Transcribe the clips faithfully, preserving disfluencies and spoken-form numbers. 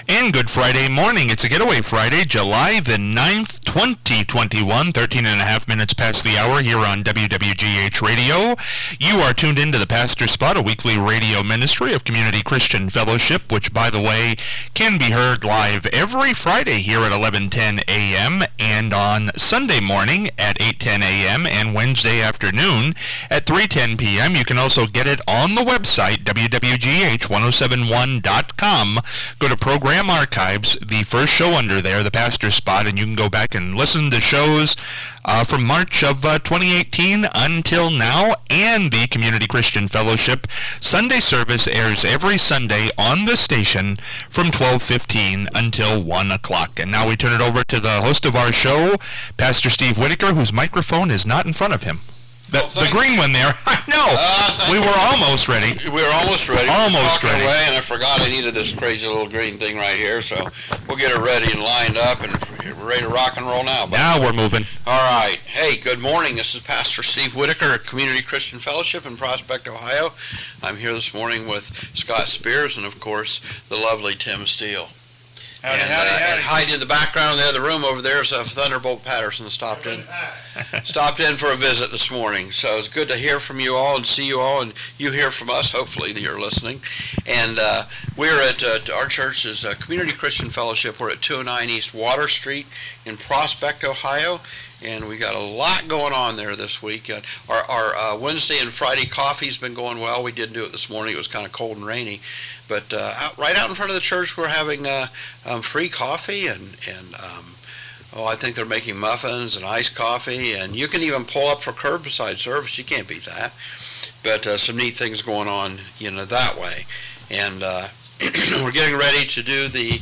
And good Friday morning. It's a Getaway Friday, July the ninth, twenty twenty-one, thirteen and a half minutes past the hour here on W W G H Radio. You are tuned into the Pastor Spot, a weekly radio ministry of Community Christian Fellowship, which, by the way, can be heard live every Friday here at eleven ten a.m. and on Sunday morning at eight ten a.m. and Wednesday afternoon at three ten p.m. You can also get it on the website, W W G H ten seventy-one dot com. Go to Program Archives, the first show under there, the Pastor Spot, and you can go back and listen to shows uh, from March of uh, twenty eighteen until now. And the Community Christian Fellowship Sunday service airs every Sunday on the station from twelve fifteen until one o'clock. And now we turn it over to the host of our show, Pastor Steve Whitaker, whose microphone is not in front of him. The, well, the green one there. I know. Uh, we were almost ready. We were almost ready. Almost we ready. Away, and I forgot I needed this crazy little green thing right here, so we'll get it ready and lined up, and we're ready to rock and roll now. But, now we're moving. All right. Hey, good morning. This is Pastor Steve Whitaker at Community Christian Fellowship in Prospect, Ohio. I'm here this morning with Scott Spears and, of course, the lovely Tim Steele. Howdy, and, howdy, uh, howdy. and hiding in the background in the other room over there is uh, Thunderbolt Patterson stopped in stopped in for a visit this morning. So it's good to hear from you all and see you all, and you hear from us, hopefully, that you're listening. And uh, we're at, uh, our church is uh, Community Christian Fellowship. We're at two oh nine East Water Street in Prospect, Ohio. And we got a lot going on there this week. Uh, our our uh, Wednesday and Friday coffee's been going well. We didn't do it this morning. It was kind of cold and rainy. But uh, out, right out in front of the church, we're having uh, um, free coffee. And, and um, oh, I think they're making muffins and iced coffee. And you can even pull up for curbside service. You can't beat that. But uh, some neat things going on, you know, that way. And uh, we're getting ready to do the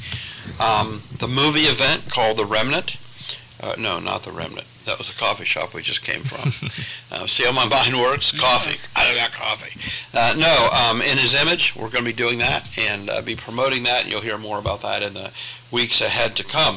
um, the movie event called The Remnant. Uh, no, not The Remnant. That was a coffee shop we just came from. uh, see how my mind works? Coffee. I got coffee. Uh, no, um, In His Image, we're going to be doing that and uh, be promoting that, and you'll hear more about that in the weeks ahead to come.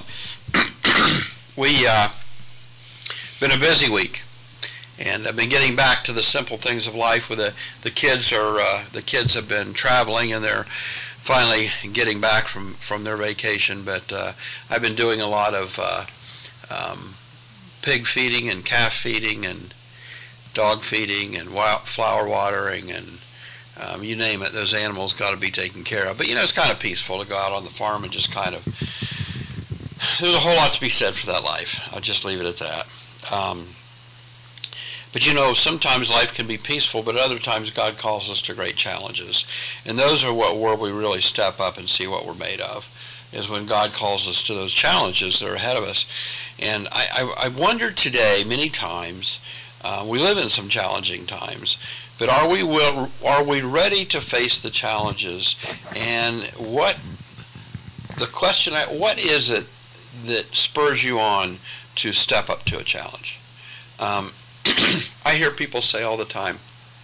we uh, been a busy week, and I've been getting back to the simple things of life. With the the kids are uh, the kids have been traveling, and they're finally getting back from from their vacation. But uh, I've been doing a lot of Uh, Um, pig feeding and calf feeding and dog feeding and wild flower watering and um, you name it, those animals got to be taken care of. But you know, it's kind of peaceful to go out on the farm and just kind of, there's a whole lot to be said for that life. I'll just leave it at that. Um, but you know, sometimes life can be peaceful, but other times God calls us to great challenges. And those are what where we really step up and see what we're made of, is when God calls us to those challenges that are ahead of us. And I, I, I wonder today, many times, uh, we live in some challenging times, but are we will, are we ready to face the challenges? And what the question, I, what is it that spurs you on to step up to a challenge? Um, I hear people say all the time,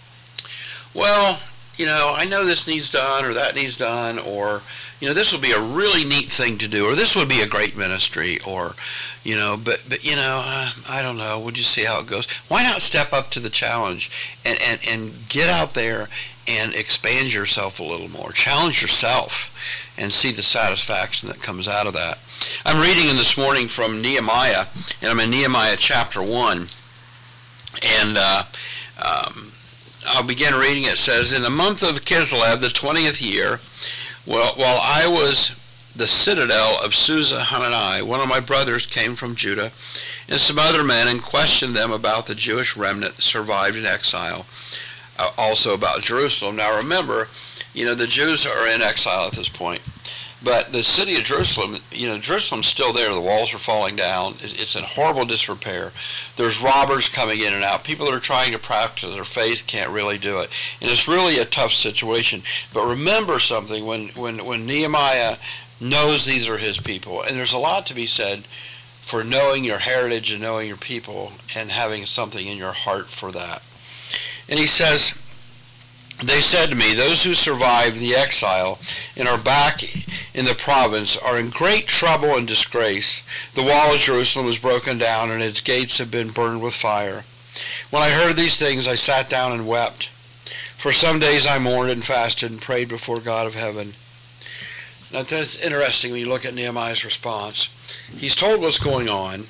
well, you know, I know this needs done or that needs done, or, you know, this would be a really neat thing to do, or this would be a great ministry, or, you know, but, but you know, uh, I don't know, we'll just see how it goes. Why not step up to the challenge and, and, and get out there and expand yourself a little more, challenge yourself, and see the satisfaction that comes out of that. I'm reading in this morning from Nehemiah, and I'm in Nehemiah chapter one, and uh, um, I'll begin reading. It says, in the month of Kislev, the twentieth year, well, while I was the citadel of Susa Hanani, one of my brothers came from Judah, and some other men, and questioned them about the Jewish remnant that survived in exile, uh, also about Jerusalem. Now remember, you know, the Jews are in exile at this point. But the city of Jerusalem, you know, Jerusalem's still there. The walls are falling down. It's in horrible disrepair. There's robbers coming in and out. People that are trying to practice their faith can't really do it. And it's really a tough situation. But remember something, when, when, when Nehemiah knows these are his people, and there's a lot to be said for knowing your heritage and knowing your people and having something in your heart for that. And he says, they said to me, those who survived the exile and are back in the province are in great trouble and disgrace. The wall of Jerusalem was broken down, and its gates have been burned with fire. When I heard these things, I sat down and wept. For some days I mourned and fasted and prayed before God of heaven. Now that's interesting when you look at Nehemiah's response. He's told what's going on,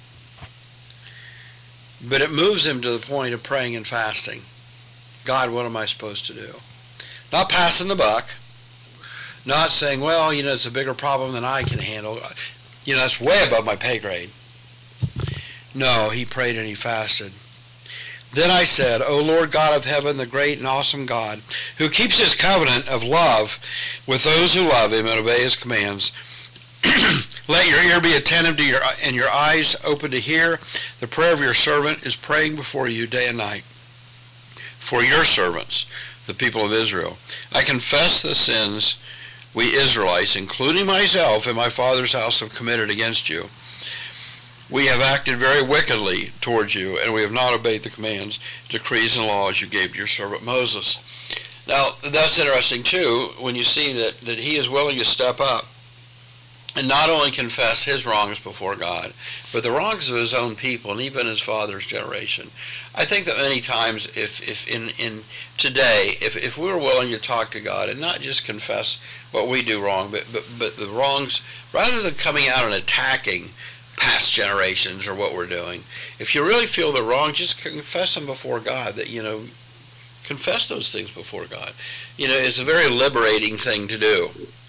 but it moves him to the point of praying and fasting. God, what am I supposed to do? Not passing the buck. Not saying, well, you know, it's a bigger problem than I can handle. You know, that's way above my pay grade. No, he prayed and he fasted. Then I said, O Lord God of heaven, the great and awesome God, who keeps his covenant of love with those who love him and obey his commands, let your ear be attentive to your and your eyes open to hear. The prayer of your servant is praying before you day and night for your servants, the people of Israel. I confess the sins we Israelites, including myself and my father's house, have committed against you. We have acted very wickedly towards you, and we have not obeyed the commands, decrees, and laws you gave to your servant Moses. Now, that's interesting, too, when you see that, that he is willing to step up and not only confess his wrongs before God, but the wrongs of his own people and even his father's generation. I think that many times, if, if in, in today, if, if we were willing to talk to God and not just confess what we do wrong, but, but, but the wrongs, rather than coming out and attacking past generations or what we're doing, if you really feel they're wrong, just confess them before God. That, you know, confess those things before God. You know, it's a very liberating thing to do.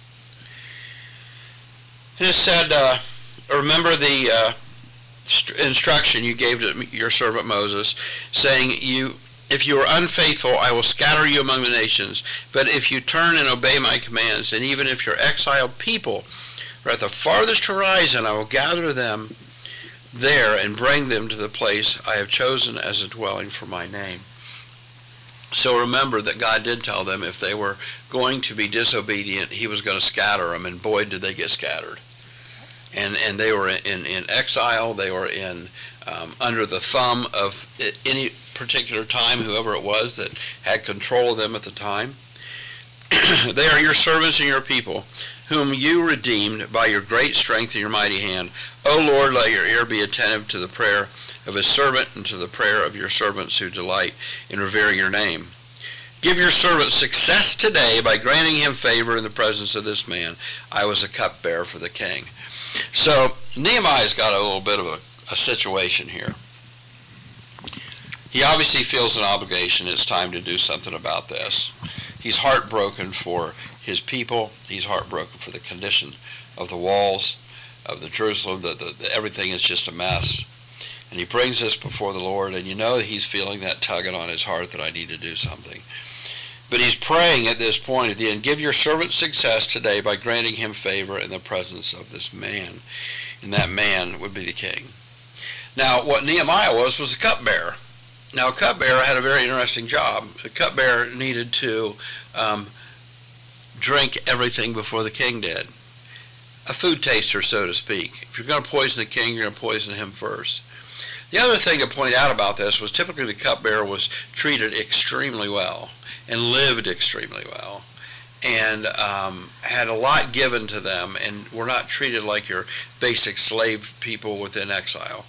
And it said, uh, remember the uh, st- instruction you gave to your servant Moses, saying, "You, if you are unfaithful, I will scatter you among the nations. But if you turn and obey my commands, and even if your exiled people are at the farthest horizon, I will gather them there and bring them to the place I have chosen as a dwelling for my name." So remember that God did tell them if they were going to be disobedient, he was going to scatter them, and boy, did they get scattered. And and they were in, in exile, they were in um, under the thumb of any particular time, whoever it was that had control of them at the time. They are your servants and your people, whom you redeemed by your great strength and your mighty hand. O Lord, let your ear be attentive to the prayer of his servant and to the prayer of your servants who delight in revering your name. Give your servant success today by granting him favor in the presence of this man. I was a cupbearer for the king. So Nehemiah's got a little bit of a, a situation here. He obviously feels an obligation. It's time to do something about this. He's heartbroken for his people. He's heartbroken for the condition of the walls of the Jerusalem. The, the, the, everything is just a mess. And he brings this before the Lord, and you know he's feeling that tugging on his heart that I need to do something. But he's praying at this point at the end, give your servant success today by granting him favor in the presence of this man. And that man would be the king. Now, what Nehemiah was, was a cupbearer. Now, a cupbearer had a very interesting job. The cupbearer needed to um, drink everything before the king did. A food taster, so to speak. If you're going to poison the king, you're going to poison him first. The other thing to point out about this was typically the cupbearer was treated extremely well and lived extremely well and um, had a lot given to them and were not treated like your basic slave people within exile.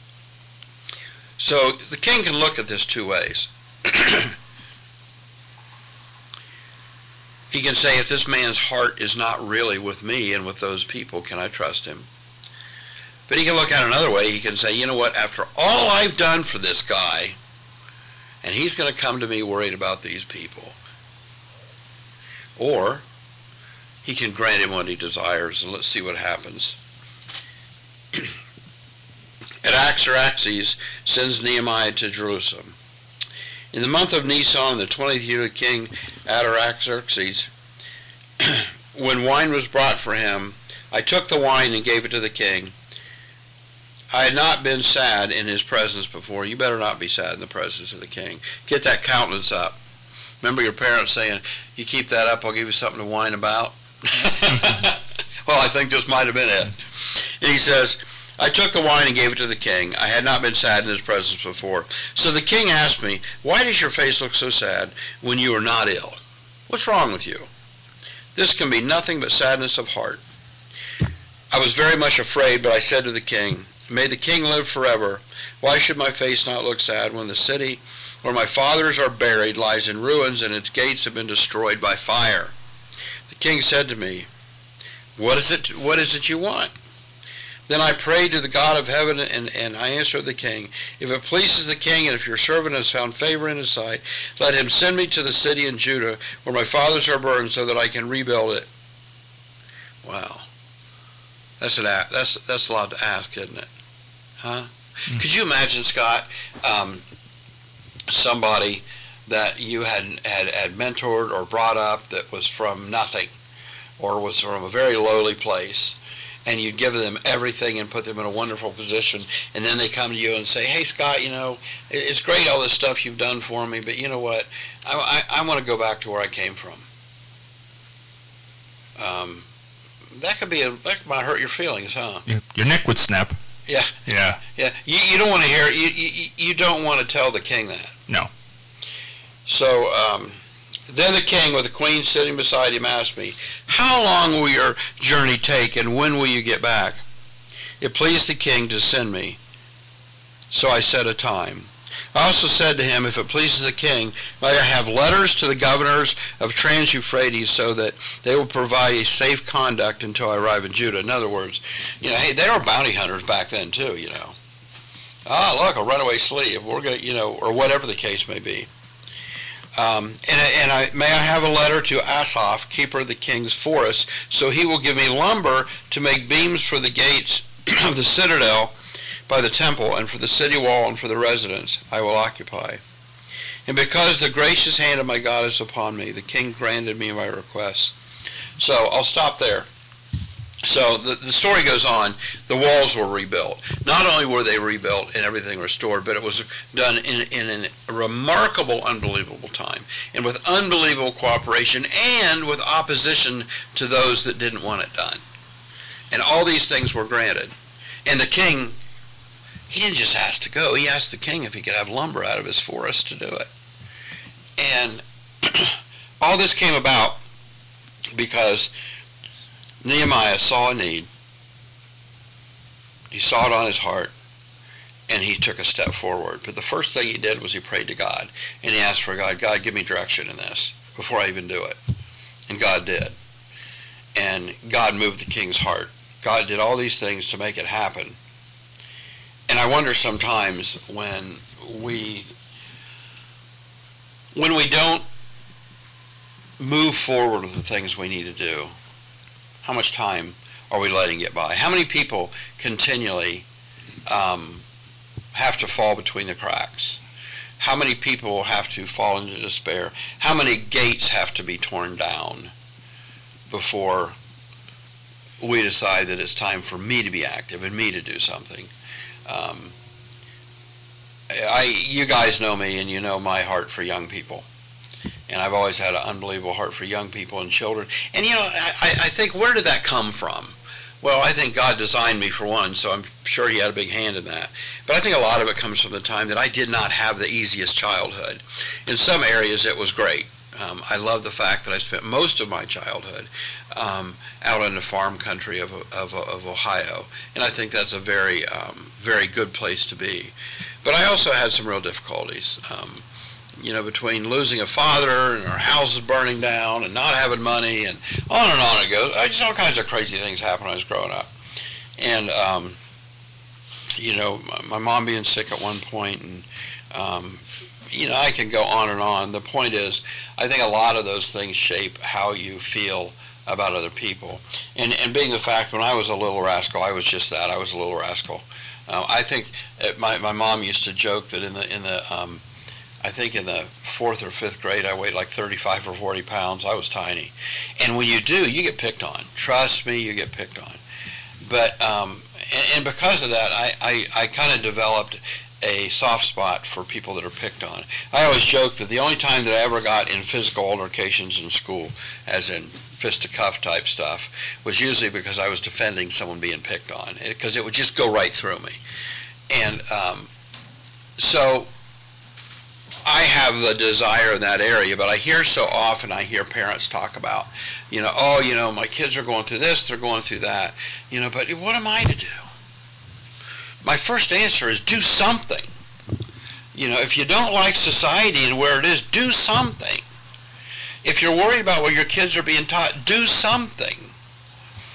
So the king can look at this two ways. He can say, if this man's heart is not really with me and with those people, can I trust him? But he can look at it another way. He can say, you know what, after all I've done for this guy, and he's going to come to me worried about these people. Or he can grant him what he desires, and let's see what happens. And Artaxerxes sends Nehemiah to Jerusalem. In the month of Nisan, the twentieth year of King Artaxerxes, when wine was brought for him, I took the wine and gave it to the king. I had not been sad in his presence before. You better not be sad in the presence of the king. Get that countenance up. Remember your parents saying, you keep that up, I'll give you something to whine about? Well, I think this might have been it. And he says, I took the wine and gave it to the king. I had not been sad in his presence before. So the king asked me, why does your face look so sad when you are not ill? What's wrong with you? This can be nothing but sadness of heart. I was very much afraid, but I said to the king, may the king live forever. Why should my face not look sad when the city where my fathers are buried lies in ruins and its gates have been destroyed by fire? The king said to me, What is it, what is it you want? Then I prayed to the God of heaven, and, and I answered the king, if it pleases the king, and if your servant has found favor in his sight, let him send me to the city in Judah where my fathers are burned, so that I can rebuild it. Wow. That's an that's that's a lot to ask, isn't it? Huh? Mm-hmm. Could you imagine, Scott, um, somebody that you had, had had mentored or brought up that was from nothing, or was from a very lowly place, and you'd give them everything and put them in a wonderful position, and then they come to you and say, hey, Scott, you know, it's great all this stuff you've done for me, but you know what, I, I, I want to go back to where I came from. Um, that could be, a, that might hurt your feelings, huh? Your, your neck would snap. Yeah. Yeah. Yeah. You, you don't want to hear, you, you, you don't want to tell the king that. No. So, um, then the king with the queen sitting beside him asked me, how long will your journey take, and when will you get back? It pleased the king to send me, so I set a time. I also said to him, if it pleases the king, may I have letters to the governors of Trans-Euphrates so that they will provide a safe conduct until I arrive in Judah. In other words, you know, hey, they were bounty hunters back then too, you know. Ah, look, a runaway slave, we're gonna, you know, or whatever the case may be. Um, and and I, may I have a letter to Asaph, keeper of the king's forest, so he will give me lumber to make beams for the gates of the citadel by the temple, and for the city wall, and for the residence I will occupy. And because the gracious hand of my God is upon me, the king granted me my request. So I'll stop there. So the, the story goes on. The walls were rebuilt. Not only were they rebuilt and everything restored, but it was done in, in a remarkable, unbelievable time, and with unbelievable cooperation, and with opposition to those that didn't want it done. And all these things were granted. And the king, he didn't just ask to go. He asked the king if he could have lumber out of his forest to do it. And all this came about because Nehemiah saw a need. He saw it on his heart, and he took a step forward. But the first thing he did was he prayed to God, and he asked for God, God, give me direction in this before I even do it. And God did. And God moved the king's heart. God did all these things to make it happen. And I wonder sometimes when we when we don't move forward with the things we need to do, how much time are we letting get by? How many people continually um, have to fall between the cracks? How many people have to fall into despair? How many gates have to be torn down before we decide that it's time for me to be active and me to do something? Um, I, you guys know me, and you know my heart for young people. And I've always had an unbelievable heart for young people and children. And, you know, I, I think, where did that come from? Well, I think God designed me for one, so I'm sure he had a big hand in that. But I think a lot of it comes from the time that I did not have the easiest childhood. In some areas, it was great. Um, I love the fact that I spent most of my childhood um, out in the farm country of, of, of Ohio. And I think that's a very, um, very good place to be. But I also had some real difficulties. Um, you know, between losing a father and our house is burning down and not having money and on and on it goes. I just all kinds of crazy things happened when I was growing up. And, um, you know, my mom being sick at one point, and, um, you know, I can go on and on. The point is, I think a lot of those things shape how you feel about other people. And, and being the fact, when I was a little rascal, I was just that. I was a little rascal. Uh, I think my, my mom used to joke that in the, in the, um, I think in the fourth or fifth grade, I weighed like thirty-five or forty pounds. I was tiny. And when you do, you get picked on. Trust me, you get picked on. But, um, and, and because of that, I, I, I kind of developed a soft spot for people that are picked on. I always joke that the only time that I ever got in physical altercations in school, as in fist-to-cuff type stuff, was usually because I was defending someone being picked on, because it would just go right through me. And um, so I have the desire in that area, but I hear so often, I hear parents talk about, you know, oh, you know, my kids are going through this, they're going through that, you know, but what am I to do? My first answer is do something. You know, if you don't like society and where it is, do something. If you're worried about what your kids are being taught, do something.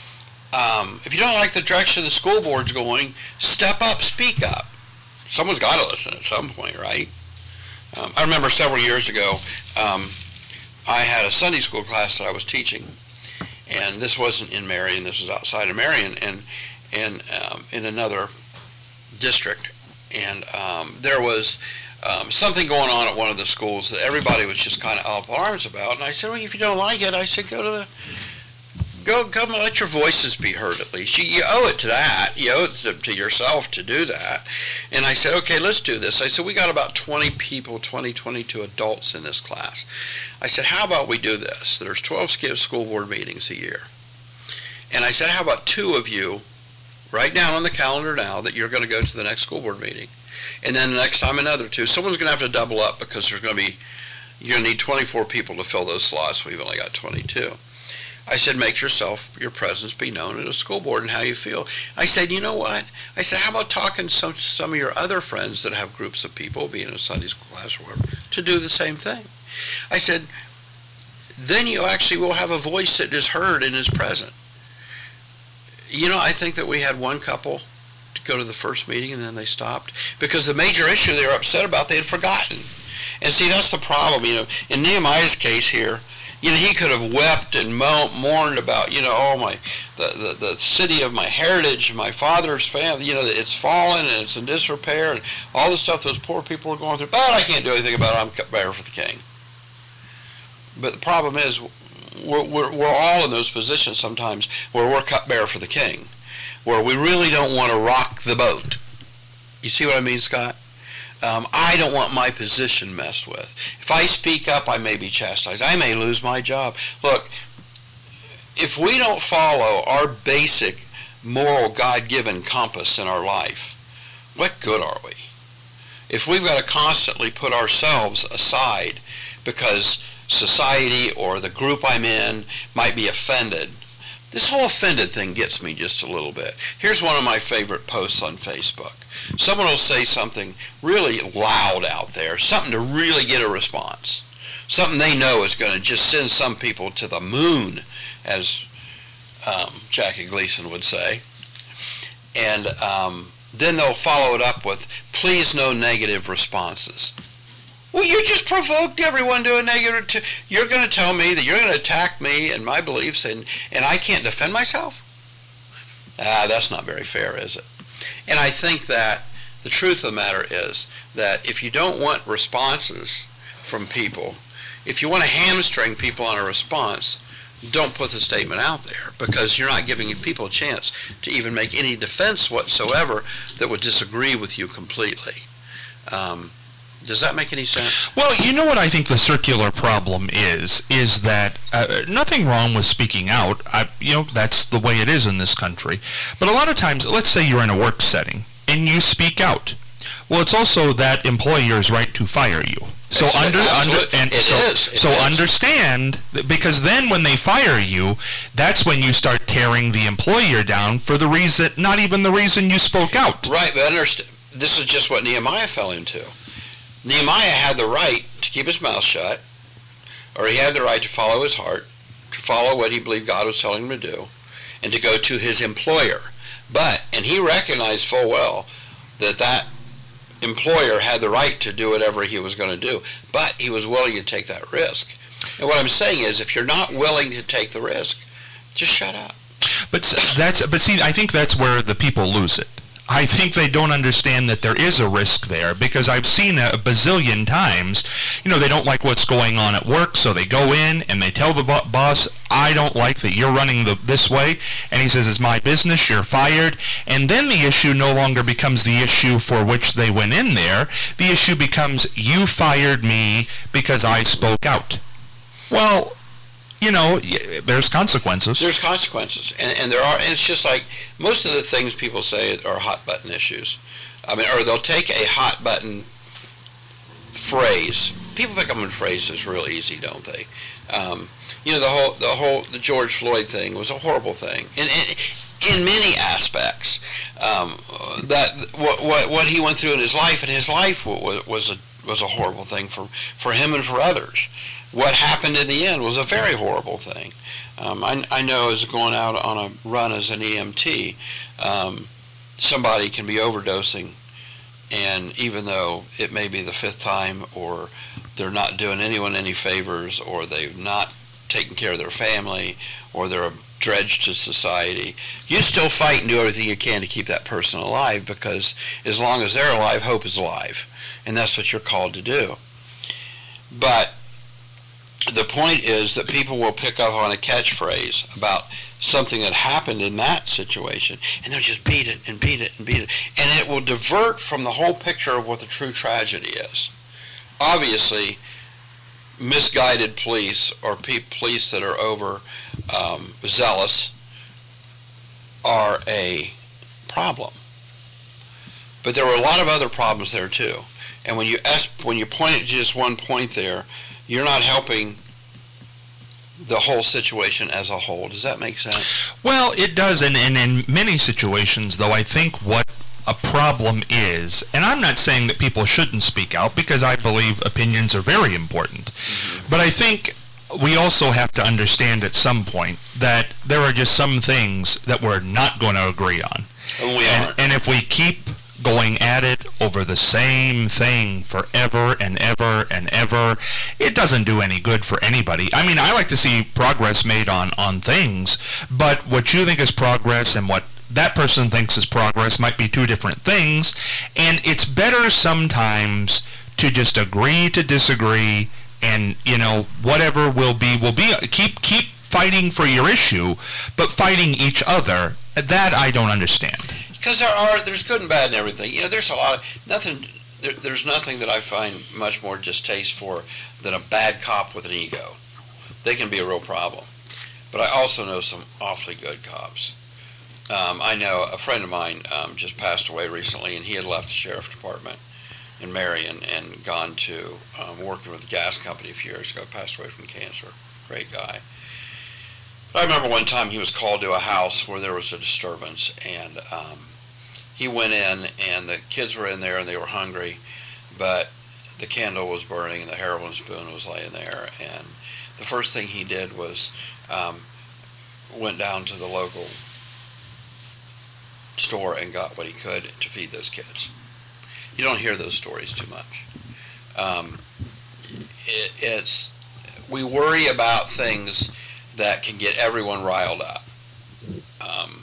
Um, if you don't like the direction the school board's going, step up, speak up. Someone's got to listen at some point, right? Um, I remember several years ago, um, I had a Sunday school class that I was teaching, and this wasn't in Marion, this was outside of Marion, and and um, in another district, and um, there was um, something going on at one of the schools that everybody was just kind of up in arms about, and I said, well, if you don't like it, I said, go to the Go, come and let your voices be heard at least. You, you owe it to that. You owe it to, to yourself to do that. And I said, okay, let's do this. I said, we got about twenty people, twenty, twenty-two adults in this class. I said, how about we do this? There's twelve school board meetings a year. And I said, how about two of you write down on the calendar now that you're going to go to the next school board meeting. And then the next time another two. Someone's going to have to double up because there's going to be, you're going to need twenty-four people to fill those slots. We've only got twenty-two. I said, make yourself, your presence be known at a school board and how you feel. I said, you know what? I said, how about talking to some, some of your other friends that have groups of people, be in a Sunday school class or whatever, to do the same thing. I said, then you actually will have a voice that is heard and is present. You know, I think that we had one couple to go to the first meeting and then they stopped because the major issue they were upset about they had forgotten. And see, that's the problem. You know, in Nehemiah's case here, you know, he could have wept and mourned about, you know, oh, my, the, the, the city of my heritage, my father's family, you know, it's fallen and it's in disrepair and all the stuff those poor people are going through. But I can't do anything about it. I'm cupbearer for the king. But the problem is, we're, we're, we're all in those positions sometimes where we're cupbearer for the king, where we really don't want to rock the boat. You see what I mean, Scott? Um, I don't want my position messed with. If I speak up, I may be chastised. I may lose my job. Look, if we don't follow our basic moral God-given compass in our life, what good are we? If we've got to constantly put ourselves aside because society or the group I'm in might be offended, this whole offended thing gets me just a little bit. Here's one of my favorite posts on Facebook. Someone will say something really loud out there, something to really get a response, something they know is going to just send some people to the moon, as um, Jackie Gleason would say. And um, then they'll follow it up with, please no negative responses. Well, you just provoked everyone to a negative. T- you're going to tell me that you're going to attack me and my beliefs, and, and I can't defend myself? Ah, that's not very fair, is it? And I think that the truth of the matter is that if you don't want responses from people, if you want to hamstring people on a response, don't put the statement out there because you're not giving people a chance to even make any defense whatsoever that would disagree with you completely. Um, Does that make any sense? Well, you know what I think the circular problem is, is that uh, nothing wrong with speaking out. I, you know, that's the way it is in this country. But a lot of times, let's say you're in a work setting and you speak out. Well, it's also that employer's right to fire you. So it's under, under and it so, is. It so is. understand that, because then when they fire you, that's when you start tearing the employer down for the reason, not even the reason you spoke out. Right, but understand, this is just what Nehemiah fell into. Nehemiah had the right to keep his mouth shut, or he had the right to follow his heart, to follow what he believed God was telling him to do, and to go to his employer. But, and he recognized full well that that employer had the right to do whatever he was going to do, but he was willing to take that risk. And what I'm saying is, if you're not willing to take the risk, just shut up. But that's, but see, I think that's where the people lose it. I think they don't understand that there is a risk there, because I've seen a bazillion times, you know, they don't like what's going on at work, so they go in and they tell the bo- boss, I don't like that you're running the, this way, and he says, it's my business, you're fired, and then the issue no longer becomes the issue for which they went in there. The issue becomes, you fired me because I spoke out. Well, you know, there's consequences. There's consequences, and, and there are, and it's just like most of the things people say are hot button issues. I mean, or they'll take a hot button phrase. People pick up on phrases real easy, don't they? Um, you know, the whole, the whole, the George Floyd thing was a horrible thing, and, and in many aspects, um, that what, what what he went through in his life, and his life was was a was a horrible thing for, for him and for others. what happened in the end was a very horrible thing. Um, I, I know as going out on a run as an E M T, um, somebody can be overdosing, and even though it may be the fifth time, or they're not doing anyone any favors, or they've not taken care of their family, or they're a dredge to society, you still fight and do everything you can to keep that person alive, because as long as they're alive, hope is alive, and that's what you're called to do. But the point is that people will pick up on a catchphrase about something that happened in that situation, and they'll just beat it and beat it and beat it, and it will divert from the whole picture of what the true tragedy is. Obviously, misguided police, or pe- police that are over um, zealous, are a problem. But there were a lot of other problems there too. And when you ask, when you point at just one point there, you're not helping the whole situation as a whole. Does that make sense? Well, it does, and, and in many situations, though, I think what a problem is, and I'm not saying that people shouldn't speak out, because I believe opinions are very important, mm-hmm. but I think we also have to understand at some point that there are just some things that we're not going to agree on. And we and, aren't. And if we keep going at it over the same thing forever and ever and ever, it doesn't do any good for anybody. I mean, I like to see progress made on, on things, but what you think is progress and what that person thinks is progress might be two different things, and it's better sometimes to just agree to disagree, and, you know, whatever will be, will be. Keep, keep fighting for your issue, but fighting each other, that I don't understand. Because there are, there's good and bad and everything. You know, there's a lot of, nothing, there, there's nothing that I find much more distasteful than a bad cop with an ego. They can be a real problem. But I also know some awfully good cops. Um, I know a friend of mine um, just passed away recently, and he had left the sheriff's department in Marion and gone to um, working with the gas company a few years ago, passed away from cancer. Great guy. I remember one time he was called to a house where there was a disturbance, and um, he went in, and the kids were in there, and they were hungry, but the candle was burning, and the heroin spoon was laying there, and the first thing he did was um, went down to the local store and got what he could to feed those kids. You don't hear those stories too much. Um, it, it's we worry about things that can get everyone riled up. Um,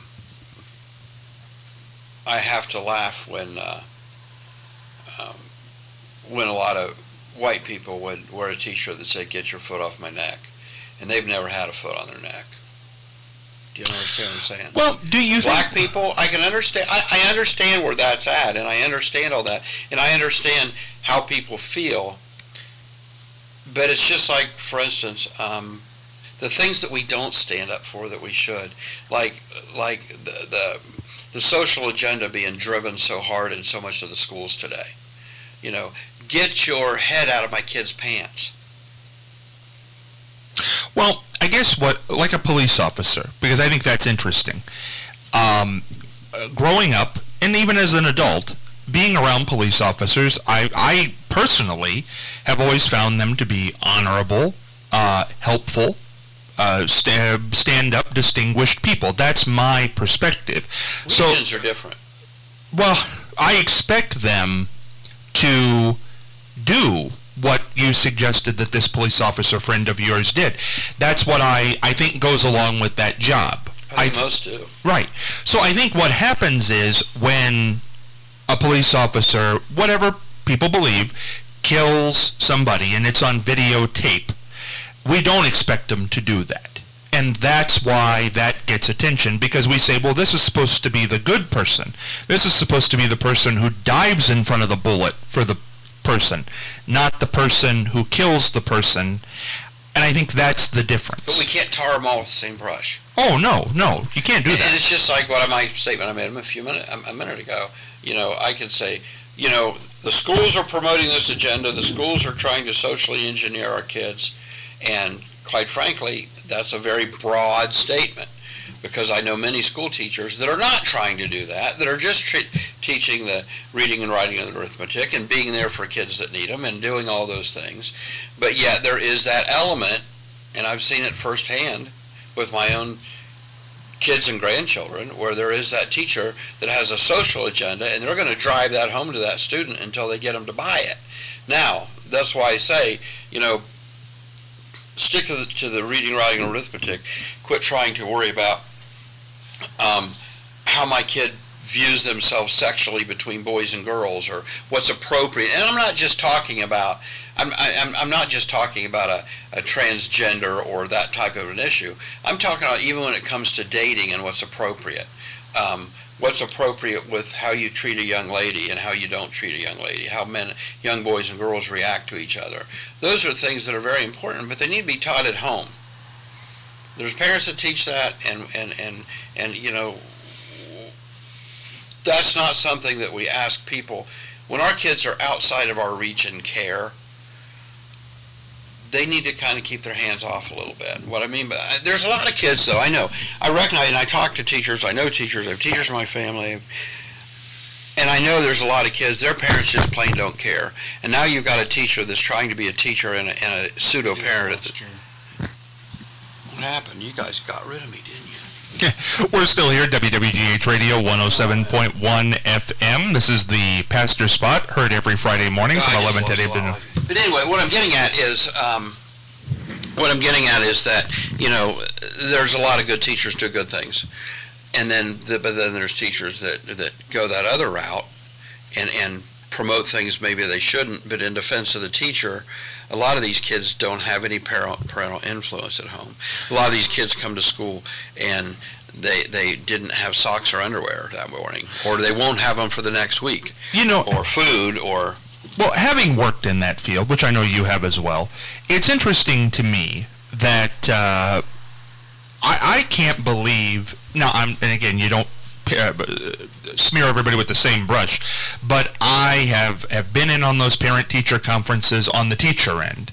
I have to laugh when uh, um, when a lot of white people would wear a T-shirt that said, "Get your foot off my neck," and they've never had a foot on their neck. Do you understand what I'm saying? Well, do you Black think... people, I can understand, I, I understand where that's at, and I understand all that, and I understand how people feel, but it's just like, for instance, um, the things that we don't stand up for that we should, like like the, the the social agenda being driven so hard in so much of the schools today. You know, get your head out of my kid's pants. Well, I guess what, like a police officer, because I think that's interesting. Um, uh, growing up, and even as an adult, being around police officers, I, I personally have always found them to be honorable, uh, helpful, uh, st- stand-up, distinguished people. That's my perspective. Regions so, are different. Well, I expect them to do what you suggested that this police officer friend of yours did. That's what I, I think goes along with that job. I think most do. Right. So I think what happens is when a police officer, whatever people believe, kills somebody and it's on videotape, we don't expect them to do that. And that's why that gets attention, because we say, well, this is supposed to be the good person. This is supposed to be the person who dives in front of the bullet for the person, not the person who kills the person. And I think that's the difference. But we can't tar them all with the same brush. Oh, no, no, you can't do and, that. And it's just like what my statement I made a few minutes, a minute ago. You know, I could say, you know, the schools are promoting this agenda. The schools are trying to socially engineer our kids. And quite frankly, that's a very broad statement. because I know many school teachers that are not trying to do that, that are just tre- teaching the reading and writing and arithmetic and being there for kids that need them and doing all those things. But yet there is that element, and I've seen it firsthand with my own kids and grandchildren, where there is that teacher that has a social agenda, and they're going to drive that home to that student until they get them to buy it. Now, that's why I say, you know, stick to the, to the reading, writing, and arithmetic. Quit trying to worry about um, how my kid views themselves sexually between boys and girls, or what's appropriate. And I'm not just talking about I'm I'm, I'm not just talking about a, a transgender or that type of an issue. I'm talking about even when it comes to dating and what's appropriate. Um, what's appropriate with how you treat a young lady and how you don't treat a young lady, how men, young boys and girls react to each other. Those are things that are very important, but they need to be taught at home. There's parents that teach that, and, and, and, and you know, that's not something that we ask people. When our kids are outside of our reach and care, they need to kind of keep their hands off a little bit. What I mean by there's a lot of kids, though, I know. I recognize, and I talk to teachers, I know teachers, I have teachers in my family, and I know there's a lot of kids, their parents just plain don't care. And now you've got a teacher that's trying to be a teacher and a, and a pseudo-parent at the... What happened? You guys got rid of me, didn't you? We're still here, W W G H Radio one oh seven point one F M. This is the Pastor Spot, heard every Friday morning from eleven to eight. But anyway, what I'm getting at is, um, what I'm getting at is that, you know, there's a lot of good teachers do good things, and then the, but then there's teachers that that go that other route and and promote things maybe they shouldn't. But in defense of the teacher, a lot of these kids don't have any parental influence at home. A lot of these kids come to school and they they didn't have socks or underwear that morning, or they won't have them for the next week. You know, or food, or... Well, having worked in that field, which I know you have as well, it's interesting to me that uh, I, I can't believe... Now, I'm, and again, you don't uh, smear everybody with the same brush, but I have, have been in on those parent-teacher conferences on the teacher end,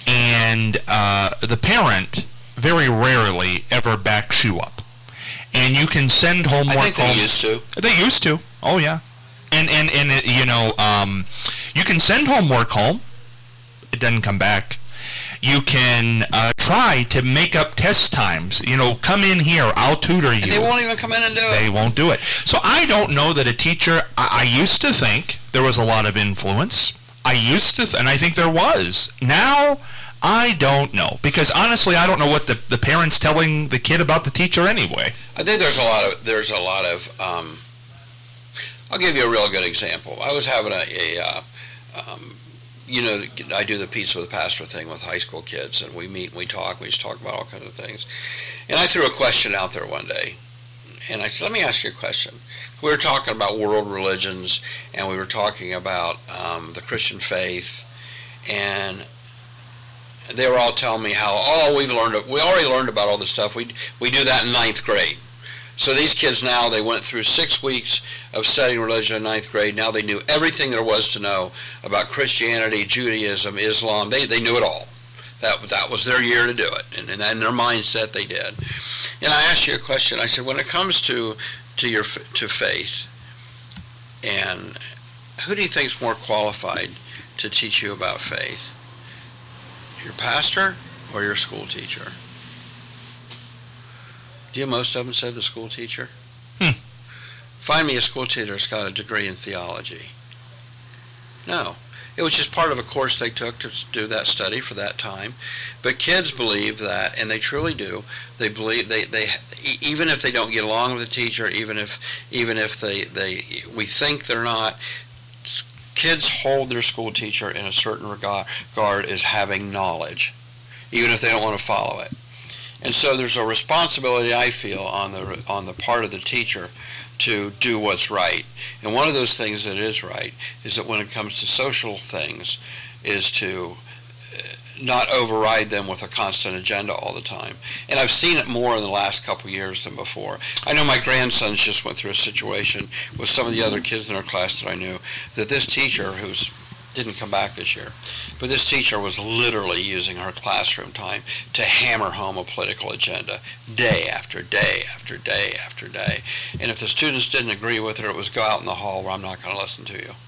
and uh, the parent very rarely ever backs you up. And you can send homework I think they home. used to. They used to. Oh, yeah. And, and, and it, you know, um, you can send homework home. It doesn't come back. You can uh, try to make up test times. You know, come in here, I'll tutor you. And they won't even come in and do it. They won't do it. So I don't know that a teacher, I, I used to think there was a lot of influence. I used to, th- and I think there was. Now, I don't know. Because honestly, I don't know what the, the parent's telling the kid about the teacher anyway. I think there's a lot of, there's a lot of, um, I'll give you a real good example. I was having a, a uh, um, you know, I do the Pizza with the Pastor thing with high school kids, and we meet and we talk. We just talk about all kinds of things. And I threw a question out there one day, and I said, let me ask you a question. We were talking about world religions, and we were talking about um, the Christian faith, and they were all telling me how, oh, we've learned, we already learned about all this stuff. We we do that in ninth grade. So these kids now, they went through six weeks of studying religion in ninth grade. Now they knew everything there was to know about Christianity, Judaism, Islam. They they knew it all. That, that was their year to do it. And, and in their mindset, they did. And I asked you a question. I said, when it comes to to your to faith, and who do you think is more qualified to teach you about faith? Your pastor or your school teacher? Do you most of them said the school teacher? Hmm. Find me a school teacher that's got a degree in theology. No. It was just part of a course they took to do that study for that time. But kids believe that, and they truly do. They believe they, they even if they don't get along with the teacher, even if even if they, they we think they're not, kids hold their school teacher in a certain regard as having knowledge, even if they don't want to follow it. And so there's a responsibility, I feel, on the on the part of the teacher to do what's right. And one of those things that is right is that when it comes to social things, is to not override them with a constant agenda all the time. And I've seen it more in the last couple of years than before. I know my grandsons just went through a situation with some of the other kids in our class that I knew, that this teacher, who's didn't come back this year. But this teacher was literally using her classroom time to hammer home a political agenda day after day after day after day. And if the students didn't agree with her, it was go out in the hall where I'm not going to listen to you.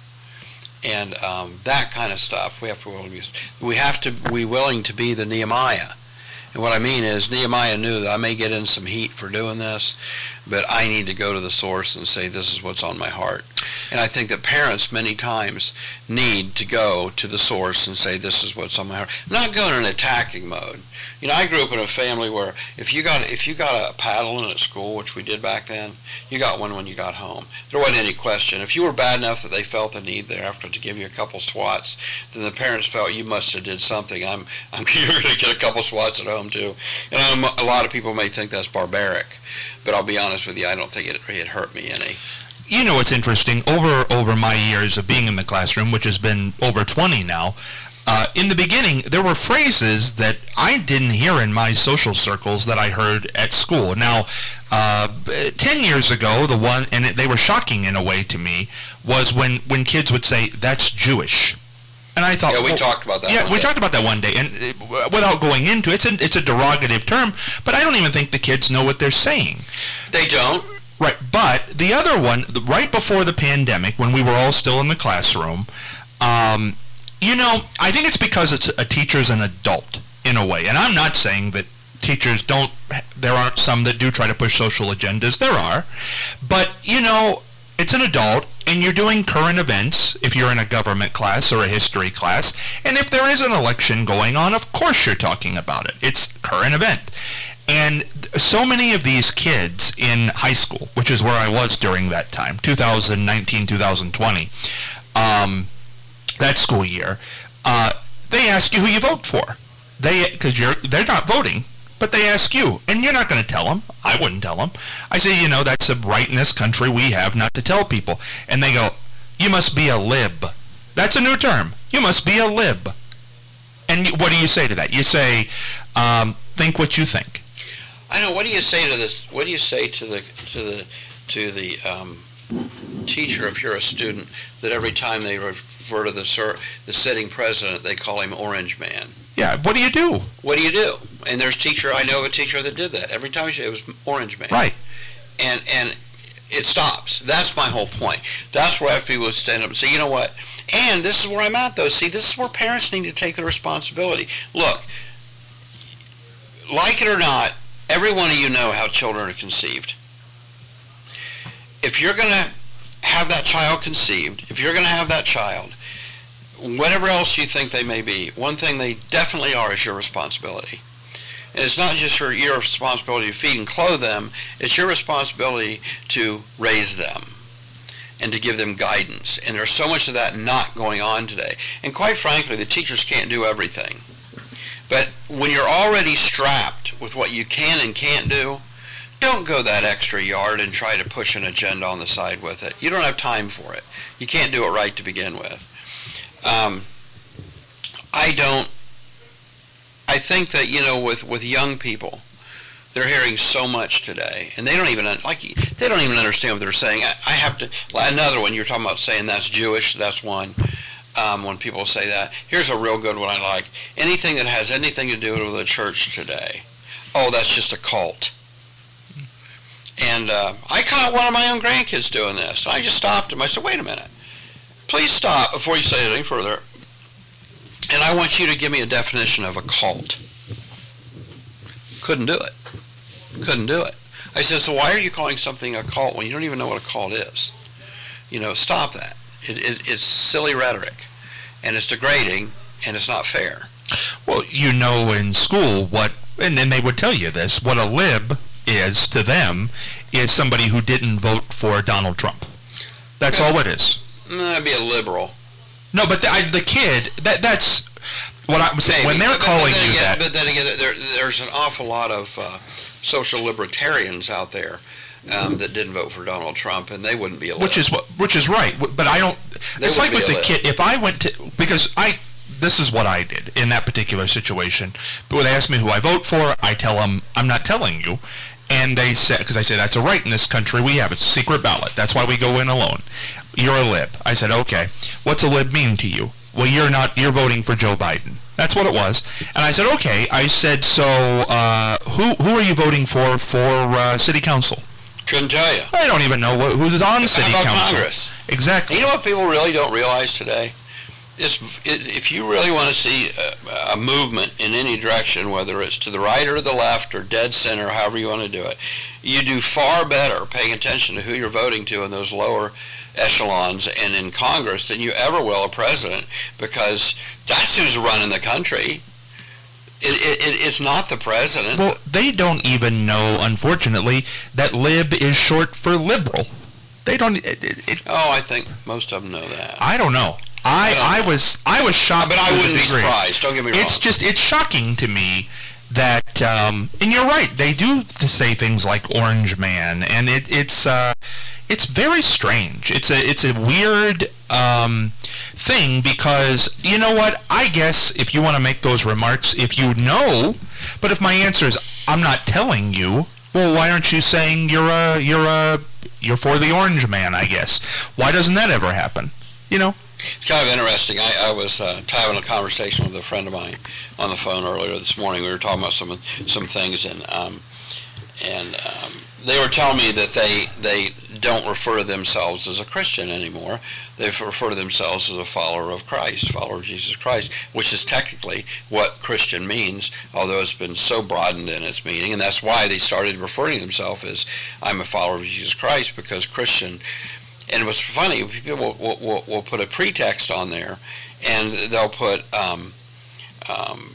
And um, that kind of stuff, we have to be willing to, we have to be willing to be the Nehemiah. And what I mean is Nehemiah knew that I may get in some heat for doing this, but I need to go to the source and say this is what's on my heart. And I think that parents many times need to go to the source and say this is what's on my heart. Not go in an attacking mode. You know, I grew up in a family where if you got if you got a paddle in at school, which we did back then, you got one when you got home. There wasn't any question. If you were bad enough that they felt the need thereafter to give you a couple swats, then the parents felt you must have did something. I'm I'm you're going to get a couple swats at home too. And I'm, a lot of people may think that's barbaric, but I'll be honest with you, I don't think it it hurt me any. You know what's interesting, over over my years of being in the classroom, which has been over twenty now, uh, in the beginning, there were phrases that I didn't hear in my social circles that I heard at school. Now, uh, ten years ago, the one, and it, they were shocking in a way to me, was when, when kids would say, that's Jewish. And I thought, yeah, we well, talked about that. Yeah, one we day. talked about that one day, and uh, without going into it, it's a, it's a derogative term, but I don't even think the kids know what they're saying. They don't. Right, but the other one, right before the pandemic, when we were all still in the classroom, um, you know, I think it's because it's a teacher's an adult, in a way. And I'm not saying that teachers don't, there aren't some that do try to push social agendas. There are. But, you know, it's an adult, and you're doing current events if you're in a government class or a history class. And if there is an election going on, of course you're talking about it. It's current event. And so many of these kids in high school, which is where I was during that time, two thousand nineteen, two thousand twenty, um, that school year, uh, they ask you who you vote for. They, because you're, they're not voting, but they ask you, and you're not going to tell them. I wouldn't tell them. I say, you know, that's a right in this country we have not to tell people. And they go, you must be a lib. That's a new term. You must be a lib. And what do you say to that? You say, um, think what you think. I know. What do you say to this? What do you say to the to the to the um, teacher if you're a student that every time they refer to the sir, the sitting president, they call him Orange Man? Yeah. What do you do? What do you do? And there's teacher. I know of a teacher that did that. Every time it was Orange Man. Right. And and it stops. That's my whole point. That's where I have people would stand up and say, you know what? And this is where I'm at, though. See, this is where parents need to take the responsibility. Look, like it or not, every one of you know how children are conceived. If you're going to have that child conceived, if you're going to have that child, whatever else you think they may be, one thing they definitely are is your responsibility. And it's not just your, your responsibility to feed and clothe them, it's your responsibility to raise them and to give them guidance. And there's so much of that not going on today. And quite frankly, the teachers can't do everything. But when you're already strapped with what you can and can't do, don't go that extra yard and try to push an agenda on the side with it. You don't have time for it. You can't do it right to begin with. Um, I don't, I think that, you know, with, with young people, they're hearing so much today, and they don't even, like, they don't even understand what they're saying. I, I have to, another one, you're talking about saying that's Jewish, that's one. Um, when people say that. Here's a real good one I like. Anything that has anything to do with the church today. Oh, that's just a cult. And uh, I caught one of my own grandkids doing this. I just stopped him. I said, wait a minute. Please stop before you say anything further. And I want you to give me a definition of a cult. Couldn't do it. Couldn't do it. I said, so why are you calling something a cult when you don't even know what a cult is? You know, stop that. It, it, it's silly rhetoric, and it's degrading, and it's not fair. Well, you know in school what, and then they would tell you this, what a lib is to them is somebody who didn't vote for Donald Trump. That's all it is. That'd be a liberal. No, but the, I, the kid, that that's what I'm saying. Maybe. When they're but, calling but you again, that. But then again, there, there's an awful lot of uh, social libertarians out there Um, that didn't vote for Donald Trump, and they wouldn't be a lib. Which is what, which is right. But I don't. They it's like with the lib. kid. If I went to, because I, this is what I did in that particular situation. But when they ask me who I vote for, I tell them I'm not telling you, and they say, because I say that's a right in this country we have. It's a secret ballot. That's why we go in alone. You're a lib. I said, okay. What's a lib mean to you? well, you're not, you're voting for Joe Biden. That's what it was. And I said, okay. I said, so uh, who who are you voting for for uh, city council? Couldn't tell you. I don't even know what, who's on city How about council. Congress? Exactly. You know what people really don't realize today? Is if you really want to see a, a movement in any direction, whether it's to the right or the left or dead center, however you want to do it, you do far better paying attention to who you're voting to in those lower echelons and in Congress than you ever will a president, because that's who's running the country. It, it, it's not the president. Well, they don't even know, unfortunately, that lib is short for liberal. They don't. It, it, oh, I think most of them know that. I don't know. I, I, I was I was shocked. But I wouldn't be surprised. Don't get me wrong. It's just it's shocking to me that, um, and you're right. They do say things like Orange Man, and it, it's uh, it's very strange. It's a it's a weird um, thing, because you know what? I guess if you want to make those remarks, if you know, but if my answer is I'm not telling you, well, why aren't you saying you're a you're a you're for the Orange Man? I guess why doesn't that ever happen? You know. It's kind of interesting. I, I was uh, having a conversation with a friend of mine on the phone earlier this morning. We were talking about some some things, and um, and um, they were telling me that they they don't refer to themselves as a Christian anymore. They refer to themselves as a follower of Christ, follower of Jesus Christ, which is technically what Christian means, although it's been so broadened in its meaning, and that's why they started referring to themselves as I'm a follower of Jesus Christ, because Christian. And what's funny, people will, will, will, will put a pretext on there, and they'll put, um, um,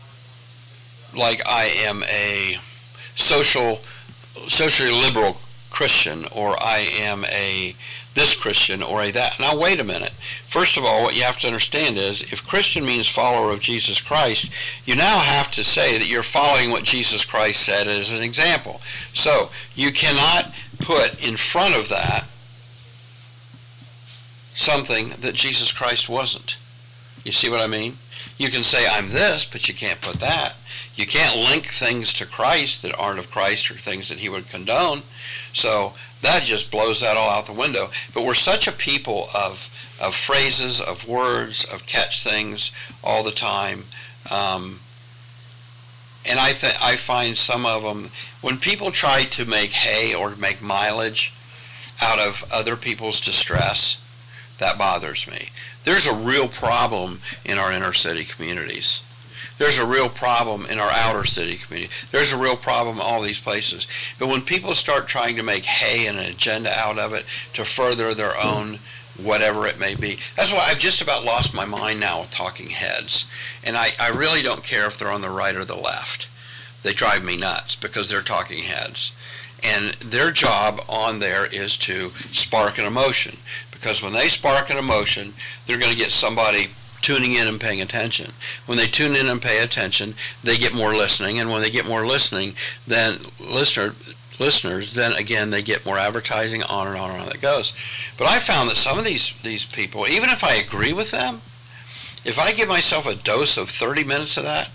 like, I am a social, socially liberal Christian, or I am a this Christian, or a that. Now, wait a minute. First of all, what you have to understand is, if Christian means follower of Jesus Christ, you now have to say that you're following what Jesus Christ said as an example. So, you cannot put in front of that something that Jesus Christ wasn't. You see what I mean? You can say, I'm this, but you can't put that. You can't link things to Christ that aren't of Christ, or things that he would condone. So that just blows that all out the window. But we're such a people of of phrases, of words, of catch things all the time. Um, and I, th- I find some of them, when people try to make hay or make mileage out of other people's distress, that bothers me. There's a real problem in our inner city communities. There's a real problem in our outer city community. There's a real problem in all these places. But when people start trying to make hay and an agenda out of it to further their own whatever it may be, that's why I've just about lost my mind now with talking heads. And I, I really don't care if they're on the right or the left. They drive me nuts because they're talking heads. And their job on there is to spark an emotion. Because when they spark an emotion, they're going to get somebody tuning in and paying attention. When they tune in and pay attention, they get more listening. And when they get more listening, then listener, listeners, then again, they get more advertising, on and on and on it goes. But I found that some of these, these people, even if I agree with them, if I give myself a dose of thirty minutes of that,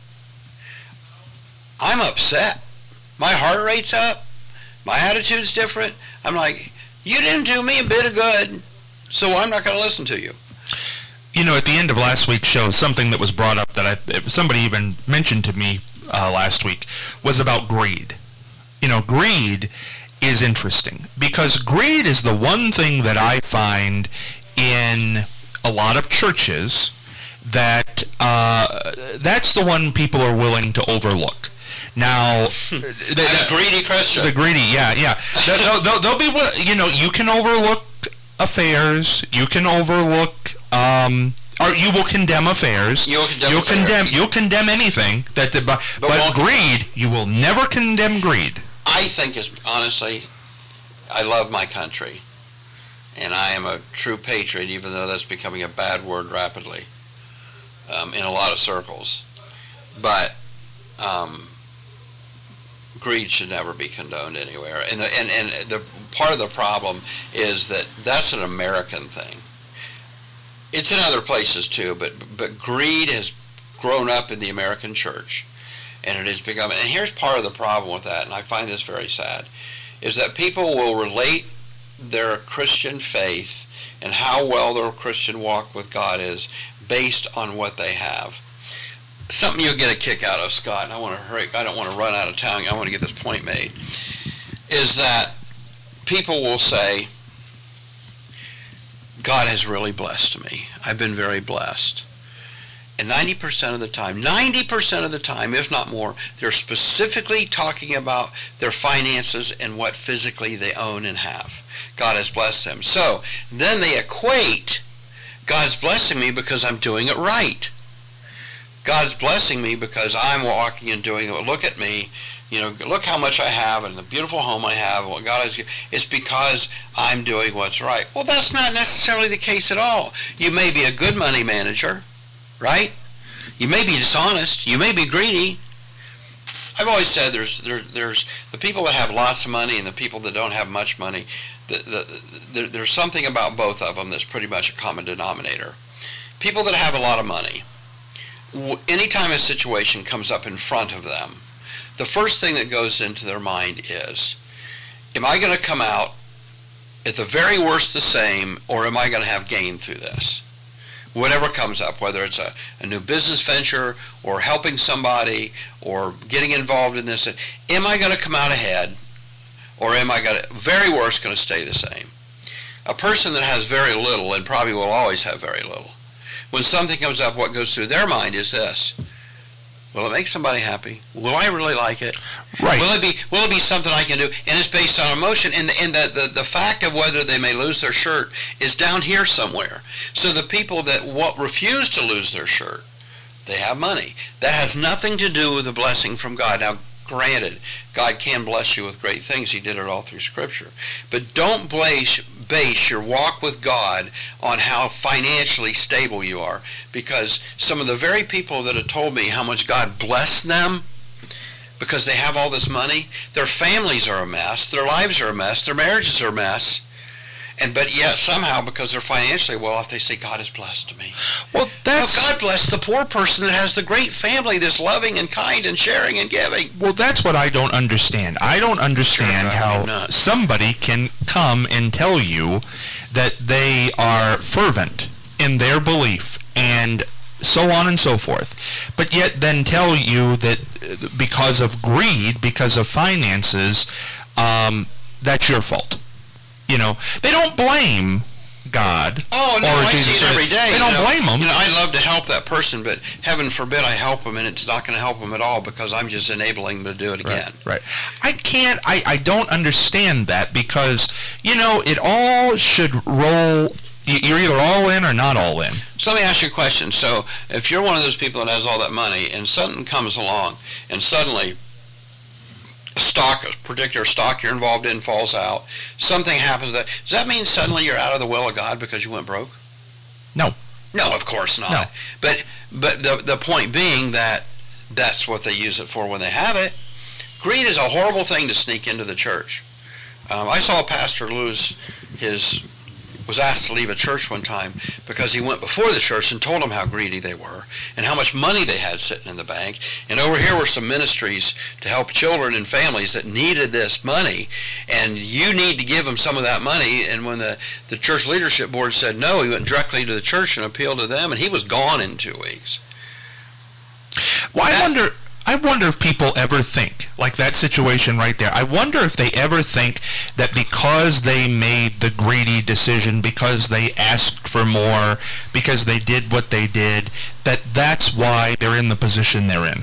I'm upset. My heart rate's up. My attitude's different. I'm like, you didn't do me a bit of good, so I'm not going to listen to you. You know, at the end of last week's show, something that was brought up that I, somebody even mentioned to me uh, last week was about greed. You know, greed is interesting, because greed is the one thing that I find in a lot of churches that uh, that's the one people are willing to overlook. Now, the, the greedy Christian. The greedy, yeah, yeah. they'll, they'll, they'll be, you know, you can overlook affairs. You can overlook, um, or you will condemn affairs. You'll condemn. You'll affairs. condemn. You'll condemn anything that. The, but but greed, you will never condemn greed. I think is honestly, I love my country, and I am a true patriot, even though that's becoming a bad word rapidly um, in a lot of circles. But. Um, Greed should never be condoned anywhere, and the, and and the part of the problem is that that's an American thing. It's in other places too, but but greed has grown up in the American church, and it has become. And here's part of the problem with that, and I find this very sad, is that people will relate their Christian faith and how well their Christian walk with God is based on what they have. Something you'll get a kick out of, Scott, and I want to hurry, I don't want to run out of time, I want to get this point made, is that people will say, God has really blessed me. I've been very blessed. And ninety percent of the time, ninety percent of the time, if not more, they're specifically talking about their finances and what physically they own and have. God has blessed them. So then they equate, God's blessing me because I'm doing it right. God's blessing me because I'm walking and doing it. Look at me. You know, look how much I have and the beautiful home I have and what God has given. It's because I'm doing what's right. Well, that's not necessarily the case at all. You may be a good money manager, right? You may be dishonest. You may be greedy. I've always said there's there, there's the people that have lots of money and the people that don't have much money. The, the, the, there's something about both of them that's pretty much a common denominator. People that have a lot of money, anytime a situation comes up in front of them, the first thing that goes into their mind is, am I going to come out at the very worst the same, or am I going to have gain through this? Whatever comes up, whether it's a, a new business venture or helping somebody or getting involved in this, am I going to come out ahead, or am I going to, very worst, going to stay the same? A person that has very little, and probably will always have very little, when something comes up, what goes through their mind is this: will it make somebody happy? Will I really like it? Right. Will it be Will it be something I can do? And it's based on emotion. And, the, and the, the, the fact of whether they may lose their shirt is down here somewhere. So the people that what refuse to lose their shirt, they have money. That has nothing to do with the blessing from God. Now, granted, God can bless you with great things. He did it all through Scripture. But don't base, base your walk with God on how financially stable you are, because some of the very people that have told me how much God blessed them because they have all this money, their families are a mess, their lives are a mess, their marriages are a mess, and but yet somehow because they're financially well off, they say God has blessed me. Well, that's well, God bless the poor person that has the great family that's loving and kind and sharing and giving. Well, that's what I don't understand. I don't understand Sure, how nuts. somebody can come and tell you that they are fervent in their belief and so on and so forth, but yet then tell you that because of greed, because of finances, um, that's your fault. You know, they don't blame God. Oh, no, or I Jesus. see it every day. They don't you know, blame them. You know, I'd love to help that person, but heaven forbid I help them, and it's not going to help them at all because I'm just enabling them to do it again. Right, right. I can't, I, I don't understand that because, you know, it all should roll, you're either all in or not all in. So let me ask you a question. So if you're one of those people that has all that money and something comes along and suddenly a stock, a particular stock you're involved in falls out, something happens, that does that mean suddenly you're out of the will of God because you went broke? No. No, of course not. No. But but the the point being that that's what they use it for when they have it. Greed is a horrible thing to sneak into the church. Um, I saw a pastor lose his, was asked to leave a church one time because he went before the church and told them how greedy they were and how much money they had sitting in the bank. And over here were some ministries to help children and families that needed this money, and you need to give them some of that money. And when the, the church leadership board said no, he went directly to the church and appealed to them, and he was gone in two weeks. Well, I That- wonder, I wonder if people ever think, like that situation right there, I wonder if they ever think that because they made the greedy decision, because they asked for more, because they did what they did, that that's why they're in the position they're in.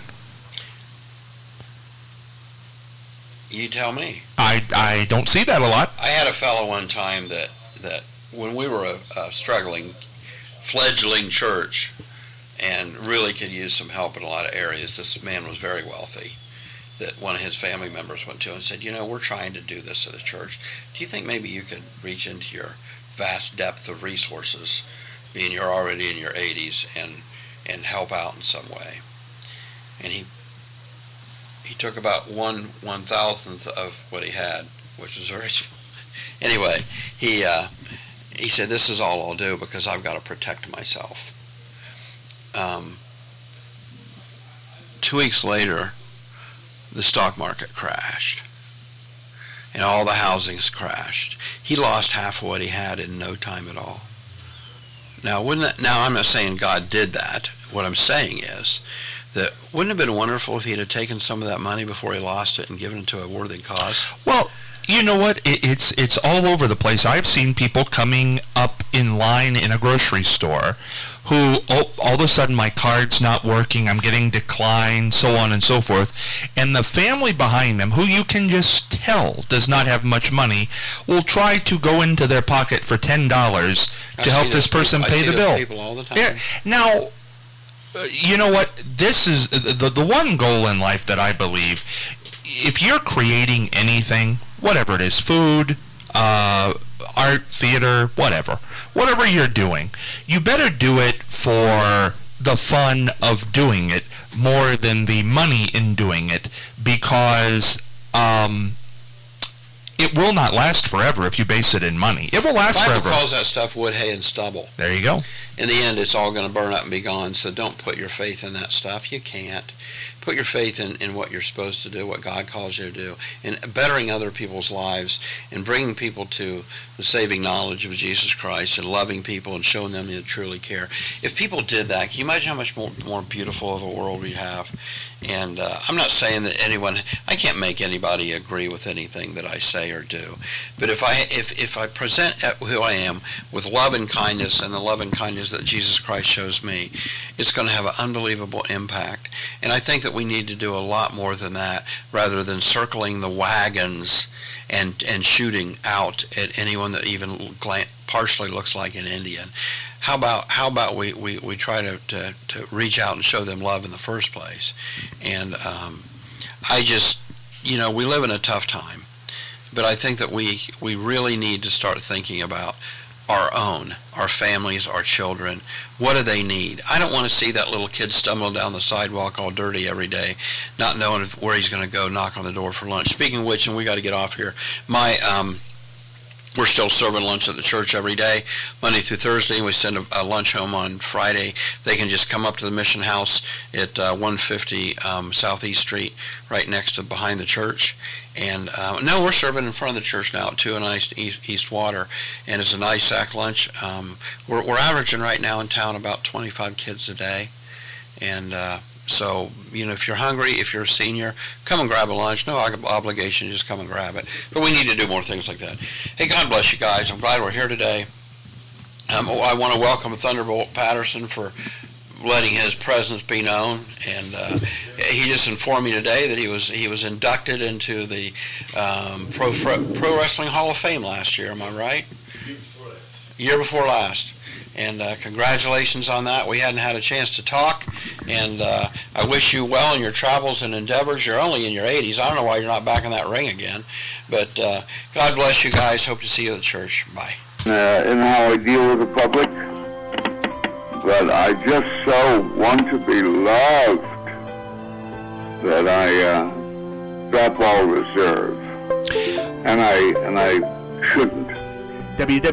You tell me. I, I don't see that a lot. I had a fellow one time that, that when we were a, a struggling, fledgling church and really could use some help in a lot of areas, this man was very wealthy, that one of his family members went to and said, you know, we're trying to do this at a church. Do you think maybe you could reach into your vast depth of resources, being you're already in your eighties, and, and help out in some way? And he he took about one one thousandth of what he had, which was very. Anyway, he uh, he said, "This is all I'll do because I've got to protect myself." Um, two weeks later, the stock market crashed, and all the housings crashed. He lost half of what he had in no time at all. Now, wouldn't that, now I'm not saying God did that. What I'm saying is that wouldn't it have been wonderful if he'd have taken some of that money before he lost it and given it to a worthy cause? Well, you know what? It, it's it's all over the place. I've seen people coming up in line in a grocery store who, oh, all of a sudden my card's not working, I'm getting declined, so on and so forth. And the family behind them, who you can just tell does not have much money, will try to go into their pocket for ten dollars to help this person people, pay I see the those bill. People all the time. Yeah. Now, uh, you know what? This is the, the one goal in life that I believe. If you're creating anything, whatever it is, food, uh, art, theater, whatever, whatever you're doing, you better do it for the fun of doing it more than the money in doing it, because um, it will not last forever if you base it in money. It will last the Bible forever. calls that stuff wood, hay, and stubble. There you go. In the end, it's all going to burn up and be gone, so don't put your faith in that stuff. You can't. Put your faith in, in what you're supposed to do, what God calls you to do, in bettering other people's lives and bringing people to the saving knowledge of Jesus Christ and loving people and showing them you truly care. If people did that, can you imagine how much more, more beautiful of a world we'd have? And uh, I'm not saying that anyone, I can't make anybody agree with anything that I say or do, but if I if, if I present who I am with love and kindness and the love and kindness that Jesus Christ shows me, it's going to have an unbelievable impact. And I think that we need to do a lot more than that, rather than circling the wagons and and shooting out at anyone that even glan- partially looks like an Indian. How about how about we, we, we try to, to, to reach out and show them love in the first place? And um, I just, you know, we live in a tough time, but I think that we, we really need to start thinking about our own, our families, our children. What do they need? I don't want to see that little kid stumbling down the sidewalk all dirty every day, not knowing where he's going to go knock on the door for lunch. Speaking of which, and we got to get off here, my um, we're still serving lunch at the church every day, Monday through Thursday. We send a, a lunch home on Friday. They can just come up to the mission house at uh, one fifty um, Southeast Street, right next to behind the church. And uh, no, we're serving in front of the church now at two and East, East Water, and it's a nice sack lunch. Um, we're, we're averaging right now in town about twenty-five kids a day, and uh, so, you know, if you're hungry, if you're a senior, come and grab a lunch. No obligation, just come and grab it. But we need to do more things like that. Hey, God bless you guys. I'm glad we're here today. Um, I want to welcome Thunderbolt Patterson for letting his presence be known, and uh, he just informed me today that he was he was inducted into the um, Pro Pro Wrestling Hall of Fame last year. Am I right? Year before last. And uh, congratulations on that. We hadn't had a chance to talk, and uh, I wish you well in your travels and endeavors. You're only in your eighties. I don't know why you're not back in that ring again, but uh, God bless you guys. Hope to see you at the church. Bye. Uh, in how I deal with the public, but I just so want to be loved that I uh, drop all reserve, and I and I shouldn't. W W